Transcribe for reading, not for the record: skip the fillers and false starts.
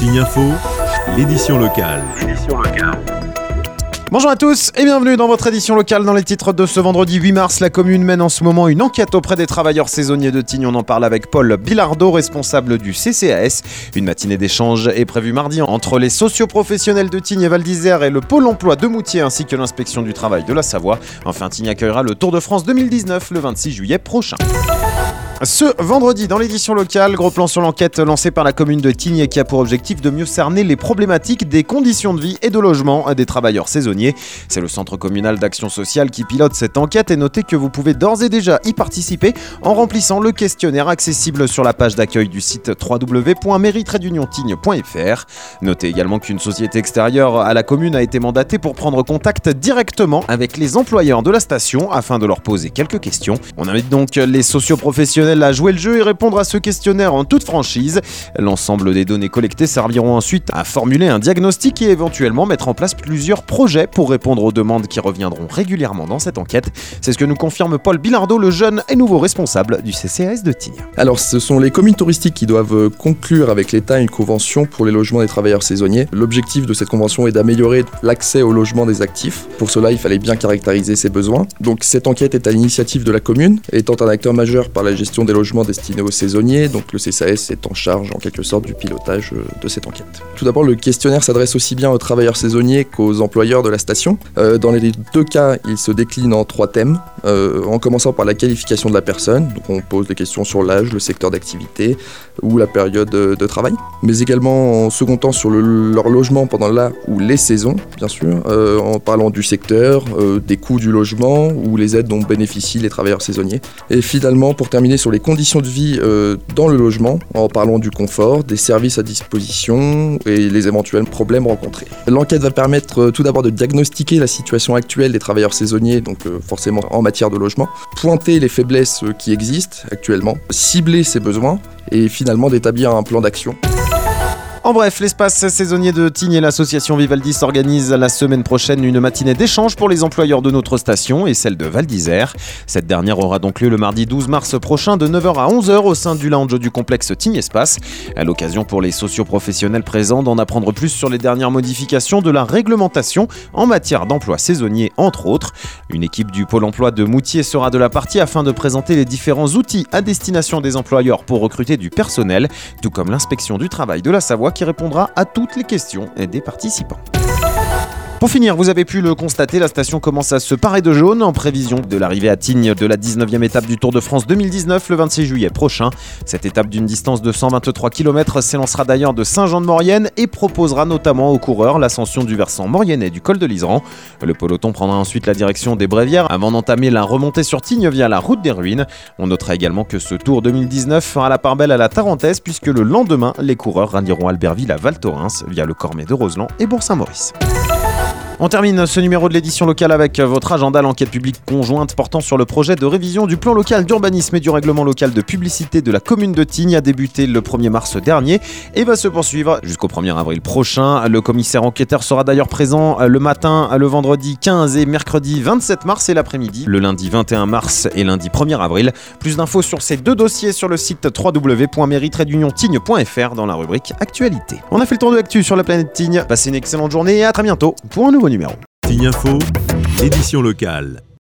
Tignes Info, l'édition locale. Bonjour à tous et bienvenue dans votre édition locale. Dans les titres de ce vendredi 8 mars, la commune mène en ce moment une enquête auprès des travailleurs saisonniers de Tignes. On en parle avec Paul Bilardeau, responsable du CCAS. Une matinée d'échange est prévue mardi entre les socioprofessionnels de Tignes et Val d'Isère et le Pôle emploi de Moutier ainsi que l'inspection du travail de la Savoie. Enfin, Tignes accueillera le Tour de France 2019 le 26 juillet prochain. Ce vendredi, dans l'édition locale, gros plan sur l'enquête lancée par la commune de Tignes qui a pour objectif de mieux cerner les problématiques des conditions de vie et de logement des travailleurs saisonniers. C'est le centre communal d'action sociale qui pilote cette enquête et notez que vous pouvez d'ores et déjà y participer en remplissant le questionnaire accessible sur la page d'accueil du site www.mairie-tignes.fr. Notez également qu'une société extérieure à la commune a été mandatée pour prendre contact directement avec les employeurs de la station afin de leur poser quelques questions. On invite donc les socioprofessionnels à jouer le jeu et répondre à ce questionnaire en toute franchise. L'ensemble des données collectées serviront ensuite à formuler un diagnostic et éventuellement mettre en place plusieurs projets pour répondre aux demandes qui reviendront régulièrement dans cette enquête. C'est ce que nous confirme Paul Bilardeau, le jeune et nouveau responsable du CCAS de Tignes. Alors, ce sont les communes touristiques qui doivent conclure avec l'État une convention pour les logements des travailleurs saisonniers. L'objectif de cette convention est d'améliorer l'accès au logement des actifs. Pour cela, il fallait bien caractériser ses besoins. Donc, cette enquête est à l'initiative de la commune, étant un acteur majeur par la gestion des logements destinés aux saisonniers, donc le CCAS est en charge en quelque sorte du pilotage de cette enquête. Tout d'abord, le questionnaire s'adresse aussi bien aux travailleurs saisonniers qu'aux employeurs de la station. Dans les deux cas, il se décline en 3 thèmes, en commençant par la qualification de la personne, donc on pose des questions sur l'âge, le secteur d'activité ou la période de travail, mais également en second temps sur leur logement pendant la ou les saisons, bien sûr, en parlant du secteur, des coûts du logement ou les aides dont bénéficient les travailleurs saisonniers. Et finalement, pour terminer, sur les conditions de vie dans le logement, en parlant du confort, des services à disposition et les éventuels problèmes rencontrés. L'enquête va permettre tout d'abord de diagnostiquer la situation actuelle des travailleurs saisonniers, donc forcément en matière de logement, pointer les faiblesses qui existent actuellement, cibler ses besoins et finalement d'établir un plan d'action. En bref, l'espace saisonnier de Tignes et l'association Vivaldi s'organisent la semaine prochaine une matinée d'échange pour les employeurs de notre station et celle de Val d'Isère. Cette dernière aura donc lieu le mardi 12 mars prochain de 9h à 11h au sein du lounge du complexe Tignes Espace. À l'occasion pour les socioprofessionnels présents d'en apprendre plus sur les dernières modifications de la réglementation en matière d'emploi saisonnier entre autres. Une équipe du Pôle emploi de Moutier sera de la partie afin de présenter les différents outils à destination des employeurs pour recruter du personnel, tout comme l'inspection du travail de la Savoie qui répondra à toutes les questions des participants. Pour finir, vous avez pu le constater, la station commence à se parer de jaune en prévision de l'arrivée à Tignes de la 19e étape du Tour de France 2019 le 26 juillet prochain. Cette étape d'une distance de 123 km s'élancera d'ailleurs de Saint-Jean-de-Maurienne et proposera notamment aux coureurs l'ascension du versant mauriennais du col de l'Iseran. Le peloton prendra ensuite la direction des Brévières avant d'entamer la remontée sur Tignes via la route des Ruines. On notera également que ce Tour 2019 fera la part belle à la Tarentaise puisque le lendemain, les coureurs rallieront Albertville à Val Thorens via le Cormet de Roseland et Bourg-Saint-Maurice. On termine ce numéro de l'édition locale avec votre agenda. L'enquête publique conjointe portant sur le projet de révision du plan local d'urbanisme et du règlement local de publicité de la commune de Tignes a débuté le 1er mars dernier et va se poursuivre jusqu'au 1er avril prochain. Le commissaire enquêteur sera d'ailleurs présent le matin, le vendredi 15 et mercredi 27 mars et l'après-midi, le lundi 21 mars et lundi 1er avril. Plus d'infos sur ces deux dossiers sur le site www.mairie-tignes.fr dans la rubrique Actualité. On a fait le tour de l'actu sur la planète Tignes. Passez une excellente journée et à très bientôt pour un nouveau numéro. Tignes Info, l'édition locale.